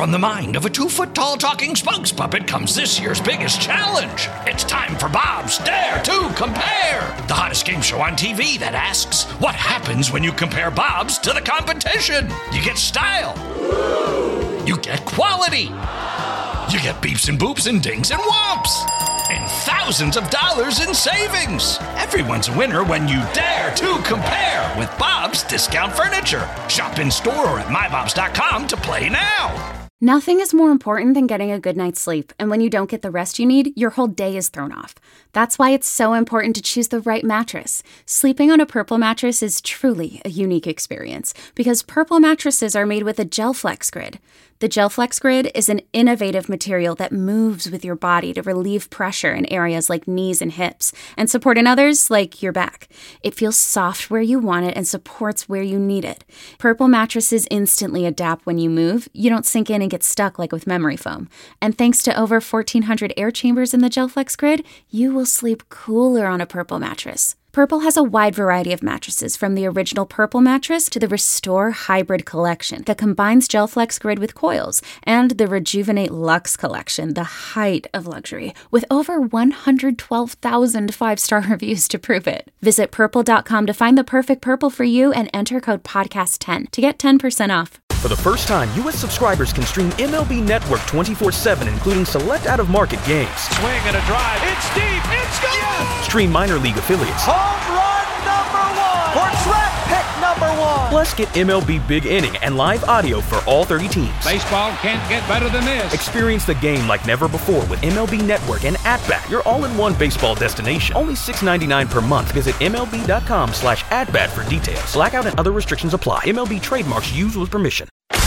from the mind of a 2-foot-tall talking spokes puppet comes this year's biggest challenge. It's time for Bob's Dare to Compare, the hottest game show on TV that asks, what happens when you compare Bobs to the competition? You get style. You get quality. You get beeps and boops and dings and whomps. And thousands of dollars in savings. Everyone's a winner when you dare to compare with Bob's Discount Furniture. Shop in store or at mybobs.com to play now. Nothing is more important than getting a good night's sleep, and when you don't get the rest you need, your whole day is thrown off. That's why it's so important to choose the right mattress. Sleeping on a Purple mattress is truly a unique experience, because Purple mattresses are made with a GelFlex Grid. The GelFlex Grid is an innovative material that moves with your body to relieve pressure in areas like knees and hips, and support in others like your back. It feels soft where you want it and supports where you need it. Purple mattresses instantly adapt when you move. You don't sink in and get stuck like with memory foam. And thanks to over 1,400 air chambers in the GelFlex Grid, you will sleep cooler on a Purple mattress. Purple has a wide variety of mattresses, from the original Purple mattress to the Restore Hybrid collection that combines GelFlex Grid with coils, and the Rejuvenate Luxe collection, the height of luxury, with over 112,000 five-star reviews to prove it. Visit purple.com to find the perfect Purple for you and enter code podcast10 to get 10% off. For the first time, U.S. subscribers can stream MLB Network 24/7, including select out-of-market games. Swing and a drive. It's deep. It's gone. Yes! Stream minor league affiliates. Home run number 1. Or draft pick number 1. Plus, get MLB Big Inning and live audio for all 30 teams. Baseball can't get better than this. Experience the game like never before with MLB Network and At-Bat, your all-in-one baseball destination. Only $6.99 per month. Visit MLB.com/AtBat for details. Blackout and other restrictions apply. MLB trademarks used with permission.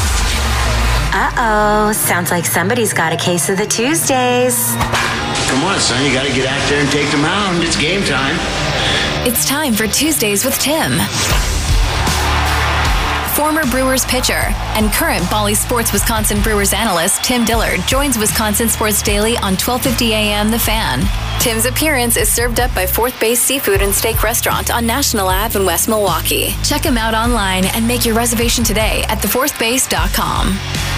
Uh-oh, sounds like somebody's got a case of the Tuesdays. Come on, son, you gotta get out there and take the mound. It's game time. It's time for Tuesdays with Tim. Former Brewers pitcher and current Bally Sports Wisconsin Brewers analyst Tim Dillard joins Wisconsin Sports Daily on 12:50 a.m. The Fan. Tim's appearance is served up by Fourth Base Seafood and Steak Restaurant on National Ave in West Milwaukee. Check him out online and make your reservation today at thefourthbase.com.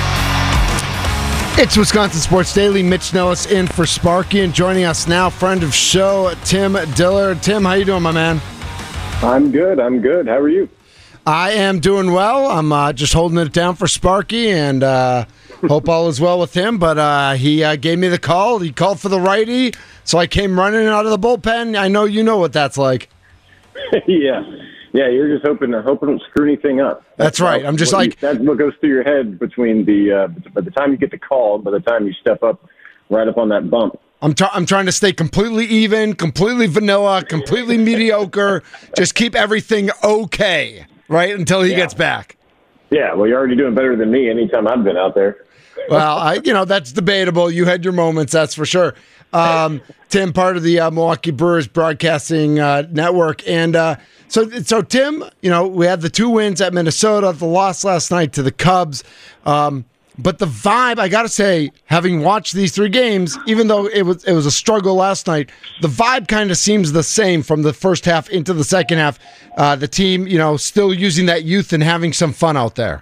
It's Wisconsin Sports Daily. Mitch Nellis in for Sparky, and joining us now, friend of show, Tim Dillard. Tim, how you doing, my man? I'm good. How are you? I am doing well. I'm just holding it down for Sparky, and hope all is well with him. But he gave me the call. He called for the righty, so I came running out of the bullpen. I know you know what that's like. Yeah, you're just hoping to screw anything up. That's right. I'm just that's what goes through your head between by the time you get the call, by the time you step up, right up on that bump. I'm trying to stay completely even, completely vanilla, completely mediocre. Just keep everything okay, right, until he gets back. Yeah, well, you're already doing better than me anytime I've been out there. Well, that's debatable. You had your moments, that's for sure. Tim, part of the Milwaukee Brewers Broadcasting Network, and so Tim, we had the 2 wins at Minnesota, the loss last night to the Cubs, but the vibe, I got to say, having watched these 3 games, even though it was a struggle last night, the vibe kind of seems the same from the first half into the second half. The team, still using that youth and having some fun out there.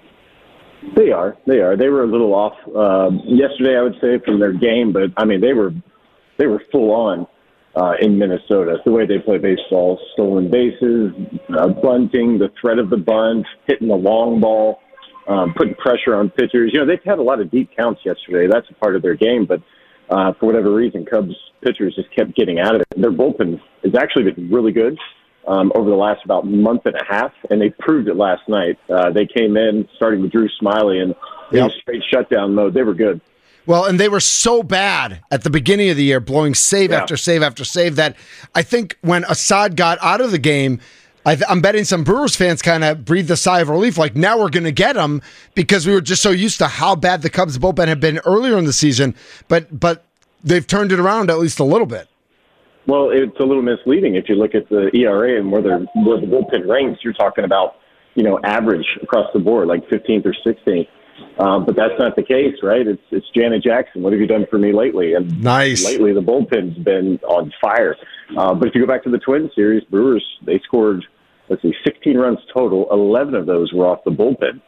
They are. They were a little off yesterday, I would say, from their game, but I mean, they were full on in Minnesota. It's the way they play baseball: stolen bases, bunting, the threat of the bunt, hitting the long ball, putting pressure on pitchers. They've had a lot of deep counts yesterday. That's a part of their game, but for whatever reason, Cubs pitchers just kept getting out of it. Their bullpen has actually been really good over the last about month and a half, and they proved it last night. They came in starting with Drew Smyly and in straight shutdown mode. They were good. Well, and they were so bad at the beginning of the year, blowing save after save after save, that I think when Assad got out of the game, I'm betting some Brewers fans kind of breathed a sigh of relief, like now we're going to get him, because we were just so used to how bad the Cubs bullpen had been earlier in the season. But they've turned it around at least a little bit. Well, it's a little misleading if you look at the ERA and where the bullpen ranks. You're talking about, average across the board, like 15th or 16th. But that's not the case, right? It's Janet Jackson. What have you done for me lately? And nice. Lately, the bullpen's been on fire. But if you go back to the Twins series, Brewers, they scored, 16 runs total. 11 of those were off the bullpen.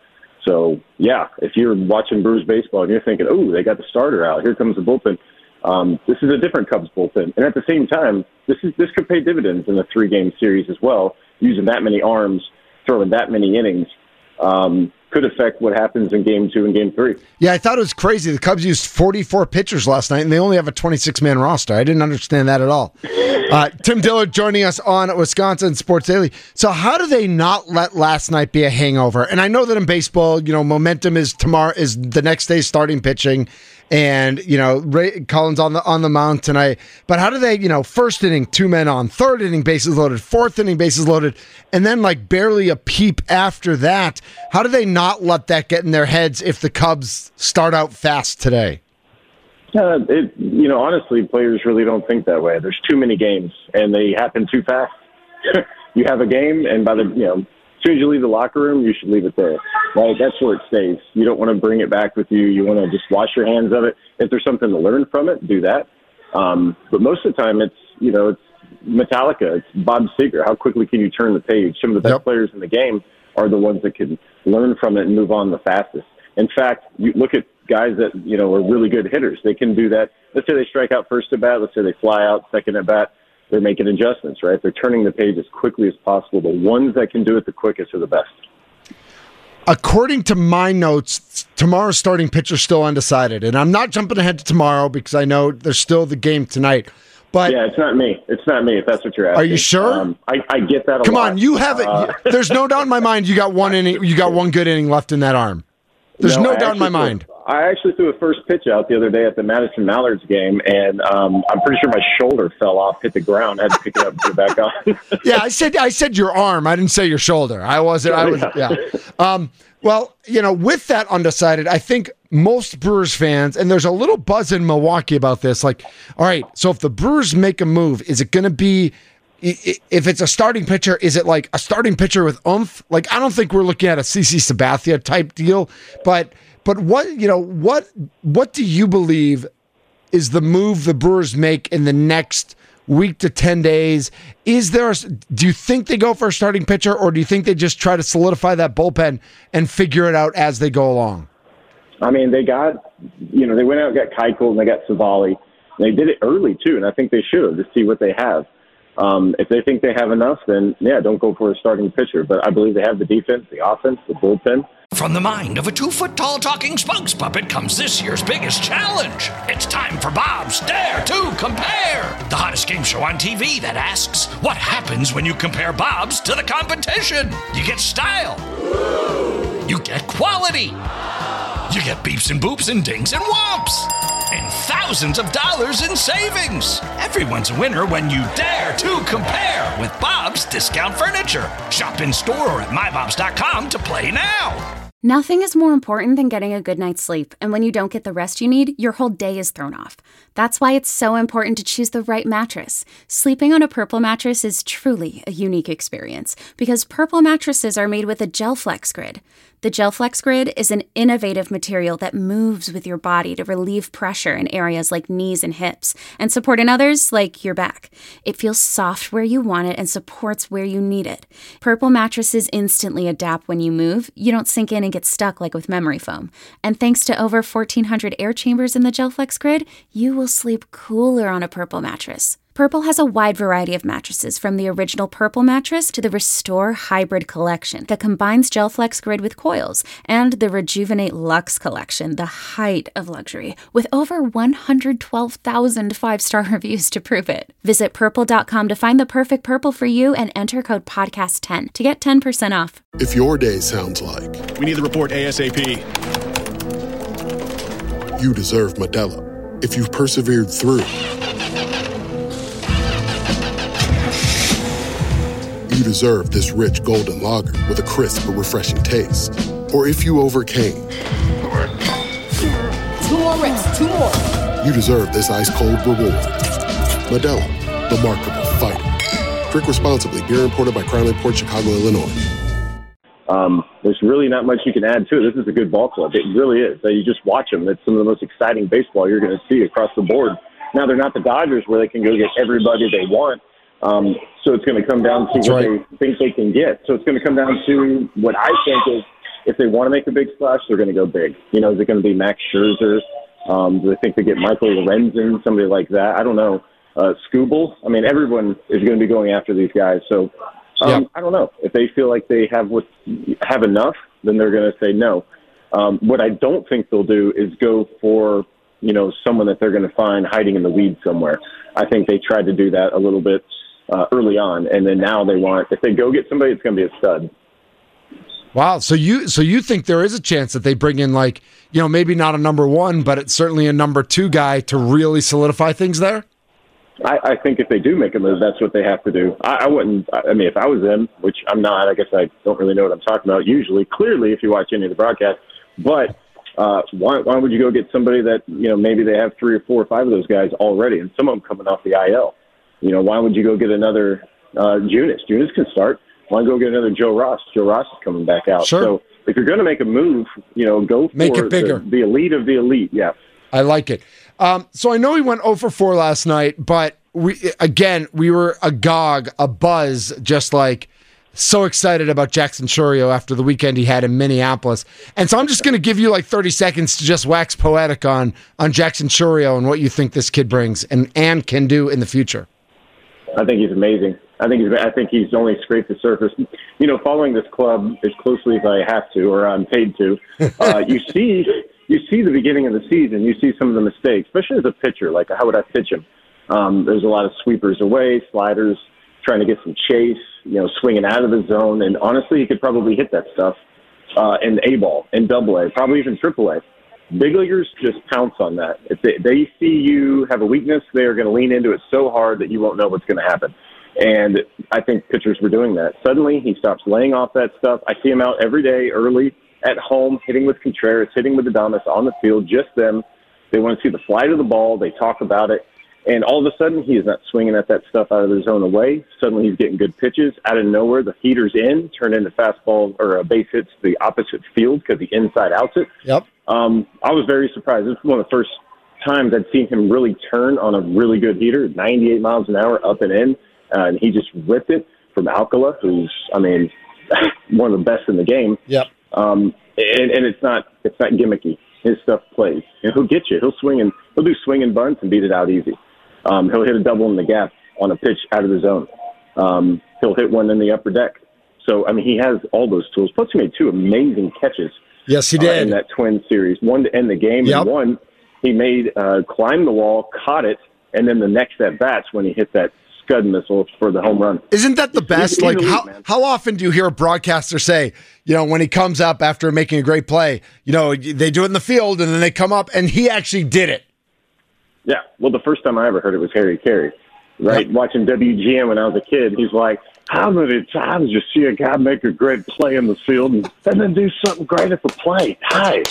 So, yeah, if you're watching Brewers baseball and you're thinking, oh, they got the starter out, here comes the bullpen, this is a different Cubs bullpen. And at the same time, this could pay dividends in a 3-game series as well, using that many arms, throwing that many innings. Could affect what happens in Game 2 and Game 3. Yeah, I thought it was crazy. The Cubs used 44 pitchers last night, and they only have a 26-man roster. I didn't understand that at all. Tim Dillard joining us on Wisconsin Sports Daily. So how do they not let last night be a hangover? And I know that in baseball, momentum is the next day's starting pitching, and Ray Collins on the mound tonight. But how do they, first inning 2 men on, third inning bases loaded, fourth inning bases loaded, and then like barely a peep after that? How do they not let that get in their heads if the Cubs start out fast today? Honestly, players really don't think that way. There's too many games, and they happen too fast. You have a game, and as soon as you leave the locker room, you should leave it there. Right? That's where it stays. You don't want to bring it back with you. You want to just wash your hands of it. If there's something to learn from it, do that. But most of the time, it's Metallica. It's Bob Seger. How quickly can you turn the page? Some of the best players in the game are the ones that can learn from it and move on the fastest. In fact, you look at guys that, are really good hitters. They can do that. Let's say they strike out first at bat. Let's say they fly out second at bat. They're making adjustments, right? They're turning the page as quickly as possible. The ones that can do it the quickest are the best. According to my notes, tomorrow's starting pitcher still undecided. And I'm not jumping ahead to tomorrow because I know there's still the game tonight. But yeah, it's not me. It's not me, if that's what you're asking. Are you sure? I get that a lot. Come on, you have it. There's no doubt in my mind you got one inning. You got one good inning left in that arm. There's no doubt in my mind. I actually threw a first pitch out the other day at the Madison Mallards game, and I'm pretty sure my shoulder fell off, hit the ground. I had to pick it up and put it back on. Yeah, I said your arm. I didn't say your shoulder. Well, with that undecided, I think most Brewers fans, and there's a little buzz in Milwaukee about this, like, all right, so if the Brewers make a move, is it going to be, if it's a starting pitcher, is it like a starting pitcher with oomph? Like, I don't think we're looking at a CC Sabathia type deal, but what do you believe is the move the Brewers make in the next week to 10 days? Do you think they go for a starting pitcher, or do you think they just try to solidify that bullpen and figure it out as they go along? I mean, they went out and got Keuchel and they got Savali. They did it early too, and I think they should have to see what they have. If they think they have enough, then don't go for a starting pitcher. But I believe they have the defense, the offense, the bullpen. From the mind of a 2-foot-tall talking spokes puppet comes this year's biggest challenge. It's time for Bob's Dare to Compare, the hottest game show on TV that asks, what happens when you compare Bob's to the competition? You get style. You get quality. You get beeps and boops and dings and whomps. And thousands of dollars in savings. Everyone's a winner when you dare to compare with Bob's Discount Furniture. Shop in store or at mybobs.com to play now. Nothing is more important than getting a good night's sleep, and when you don't get the rest you need, your whole day is thrown off. That's why it's so important to choose the right mattress. Sleeping on a Purple mattress is truly a unique experience, because Purple mattresses are made with a GelFlex Grid. The GelFlex Grid is an innovative material that moves with your body to relieve pressure in areas like knees and hips, and support in others like your back. It feels soft where you want it and supports where you need it. Purple mattresses instantly adapt when you move. You don't sink in and get stuck like with memory foam. And thanks to over 1,400 air chambers in the GelFlex Grid, you will sleep cooler on a Purple mattress. Purple has a wide variety of mattresses, from the original Purple mattress to the Restore Hybrid collection that combines GelFlex Grid with coils, and the Rejuvenate Luxe collection, the height of luxury, with over 112,000 five-star reviews to prove it. Visit purple.com to find the perfect Purple for you and enter code podcast10 to get 10% off. If your day sounds like, we need the report ASAP, you deserve Modelo. If you've persevered through, you deserve this rich golden lager with a crisp but refreshing taste. Or if you overcame. 2 more reps, 2 more. You deserve this ice-cold reward. Modelo, the Remarkable Fighter. Drink responsibly. Beer imported by Crown Port Chicago, Illinois. There's really not much you can add to it. This is a good ball club. It really is. You just watch them. It's some of the most exciting baseball you're going to see across the board. Now, they're not the Dodgers where they can go get everybody they want. So it's going to come down to what they think they can get. So it's going to come down to what I think is if they want to make a big splash, they're going to go big. You know, is it going to be Max Scherzer? Do they think they get Michael Lorenzen, somebody like that? I don't know. Skubal. I mean, everyone is going to be going after these guys. So I don't know. If they feel like they have enough, then they're going to say no. What I don't think they'll do is go for, you know, someone that they're going to find hiding in the weeds somewhere. I think they tried to do that a little bit early on, and then now they want, if they go get somebody, it's going to be a stud. Wow. So you think there is a chance that they bring in, like, you know, maybe not a number one, but it's certainly a number two guy to really solidify things there? I think if they do make a move, that's what they have to do. I wouldn't, I mean, if I was them, which I'm not, I guess I don't really know what I'm talking about usually, clearly, if you watch any of the broadcasts, but why would you go get somebody that, you know, maybe they have 3 or 4 or 5 of those guys already, and some of them coming off the IL? You know, why would you go get another Junis? Junis can start. Why go get another Joe Ross? Joe Ross is coming back out. Sure. So if you're going to make a move, you know, go for make it bigger. The elite of the elite. Yeah. I like it. So I know we went 0 for 4 last night, but we were agog, a buzz, just like so excited about Jackson Chourio after the weekend he had in Minneapolis. And so I'm just going to give you like 30 seconds to just wax poetic on Jackson Chourio and what you think this kid brings and can do in the future. I think he's amazing. I think he's only scraped the surface. You know, following this club as closely as I have to, or I'm paid to, you see the beginning of the season. You see some of the mistakes, especially as a pitcher. Like, how would I pitch him? There's a lot of sweepers away, sliders, trying to get some chase, you know, swinging out of the zone. And honestly, he could probably hit that stuff in A-ball, in AA, probably even AAA. Big leaguers just pounce on that. If they see you have a weakness, they're going to lean into it so hard that you won't know what's going to happen. And I think pitchers were doing that. Suddenly, he stops laying off that stuff. I see him out every day, early, at home, hitting with Contreras, hitting with Adames on the field, just them. They want to see the flight of the ball. They talk about it. And all of a sudden, he is not swinging at that stuff out of the zone away. Suddenly, he's getting good pitches. Out of nowhere, the heater's in, turn into fastball or base hits the opposite field because he inside outs it. Yep. I was very surprised. This was one of the first times I'd seen him really turn on a really good heater, 98 miles an hour up and in. And he just ripped it from Alcala, who's, I mean, one of the best in the game. Yep. And it's not gimmicky. His stuff plays. And he'll get you. He'll do swing and bunts and beat it out easy. He'll hit a double in the gap on a pitch out of the zone. He'll hit one in the upper deck. So, I mean, he has all those tools. Plus, he made 2 amazing catches. Yes, he did. In that Twins series. One to end the game, and one he made climb the wall, caught it, and then the next at-bat's when he hit that Scud missile for the home run. Isn't that the best? Like, how often do you hear a broadcaster say, you know, when he comes up after making a great play, you know, they do it in the field, and then they come up, and he actually did it? Yeah. Well, the first time I ever heard it was Harry Carey, right? Yep. Watching WGN when I was a kid, he's like, how many times you see a guy make a great play in the field and then do something great at the plate? Hi.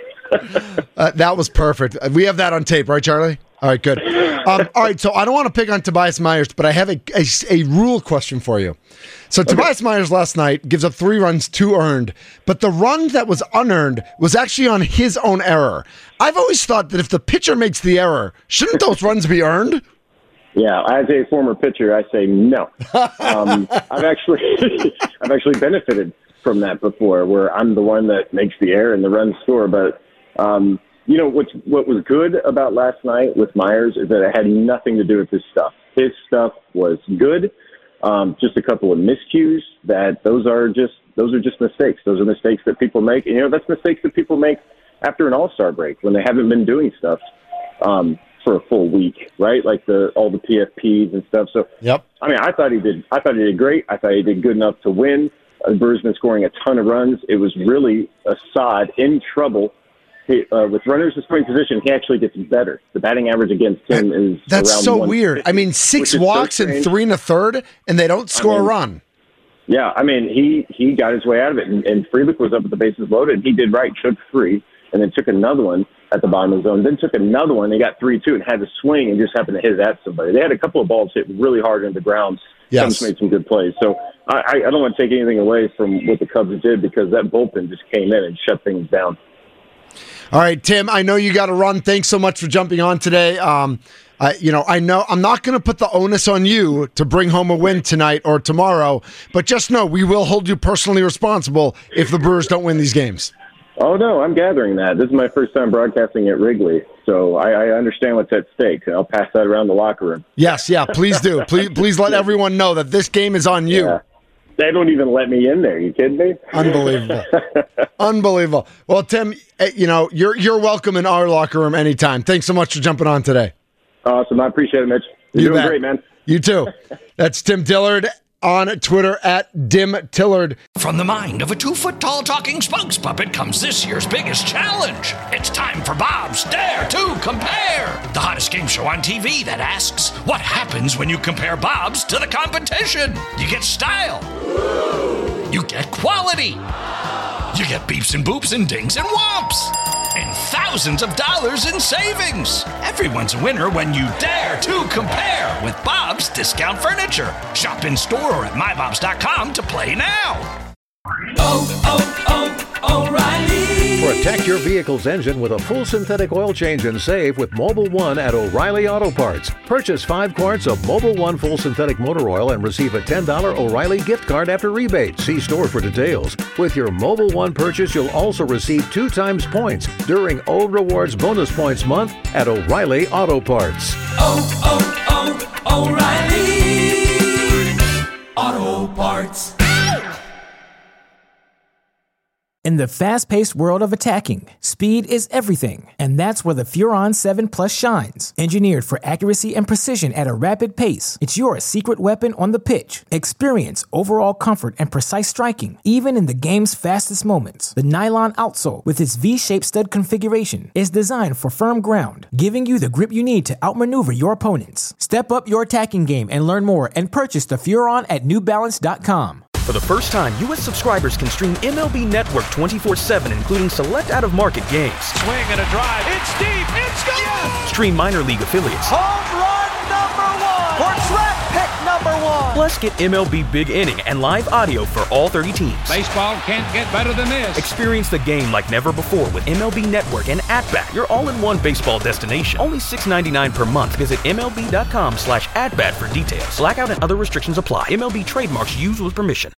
That was perfect. We have that on tape, right, Charlie? All right, good. All right, so I don't want to pick on Tobias Myers, but I have a rule question for you. So Tobias Myers last night gives up 3 runs, 2 earned, but the run that was unearned was actually on his own error. I've always thought that if the pitcher makes the error, shouldn't those runs be earned? Yeah, as a former pitcher, I say no. I've actually benefited from that before, where I'm the one that makes the error and the runs score. But you know what was good about last night with Myers is that it had nothing to do with his stuff. His stuff was good. Just a couple of miscues. Those are just mistakes. Those are mistakes that people make. And, you know, that's mistakes that people make after an All-Star break when they haven't been doing stuff for a full week, right? Like all the PFPs and stuff. So, yep. I mean, I thought he did great. I thought he did good enough to win. The Brewers been scoring a ton of runs. It was really Assad in trouble. With runners in scoring position, he actually gets better. The batting average against him is that's around so weird. I mean, 6 walks and 3 1/3, and they don't score a run. Yeah, I mean, he got his way out of it, and Freelich was up with the bases loaded. He did right, took 3, and then took another one at the bottom of the zone. Then took another one. They got 3-2 and had to swing and just happened to hit at somebody. They had a couple of balls hit really hard into the ground. Yes. Cubs made some good plays. So I don't want to take anything away from what the Cubs did because that bullpen just came in and shut things down. All right, Tim, I know you got to run. Thanks so much for jumping on today. I know I'm not going to put the onus on you to bring home a win tonight or tomorrow, but just know we will hold you personally responsible if the Brewers don't win these games. Oh, no, I'm gathering that. This is my first time broadcasting at Wrigley, so I understand what's at stake. I'll pass that around the locker room. Yes, yeah, please do. Please let everyone know that this game is on you. Yeah. They don't even let me in there. You kidding me? Unbelievable. Unbelievable. Well, Tim, you're welcome in our locker room anytime. Thanks so much for jumping on today. Awesome. I appreciate it, Mitch. You're doing great, man. You too. That's Tim Dillard on Twitter at DimTillard. From the mind of a 2-foot-tall talking spokes puppet comes this year's biggest challenge. It's time for Bob's Dare to Compare, the hottest game show on TV that asks, what happens when you compare Bob's to the competition? You get style. You get quality. You get beeps and boops and dings and whomps. And thousands of dollars in savings. Everyone's a winner when you dare to compare with Bob's Discount Furniture. Shop in store or at mybobs.com to play now. O'Reilly. Protect your vehicle's engine with a full synthetic oil change and save with Mobil 1 at O'Reilly Auto Parts. Purchase 5 quarts of Mobil 1 full synthetic motor oil and receive a $10 O'Reilly gift card after rebate. See store for details. With your Mobil 1 purchase, you'll also receive 2 times points during O Rewards Bonus Points Month at O'Reilly Auto Parts. O'Reilly Auto Parts. In the fast-paced world of attacking, speed is everything, and that's where the Furon 7 Plus shines. Engineered for accuracy and precision at a rapid pace, it's your secret weapon on the pitch. Experience overall comfort and precise striking, even in the game's fastest moments. The nylon outsole, with its V-shaped stud configuration, is designed for firm ground, giving you the grip you need to outmaneuver your opponents. Step up your attacking game and learn more and purchase the Furon at NewBalance.com. For the first time, U.S. subscribers can stream MLB Network 24/7, including select out-of-market games. Swing and a drive. It's deep. It's gone. Yes! Stream minor league affiliates. Home run number 1. Or draft pick number 1. Plus, get MLB Big Inning and live audio for all 30 teams. Baseball can't get better than this. Experience the game like never before with MLB Network and At-Bat, your all-in-one baseball destination. Only $6.99 per month. Visit MLB.com/atbat for details. Blackout and other restrictions apply. MLB trademarks used with permission.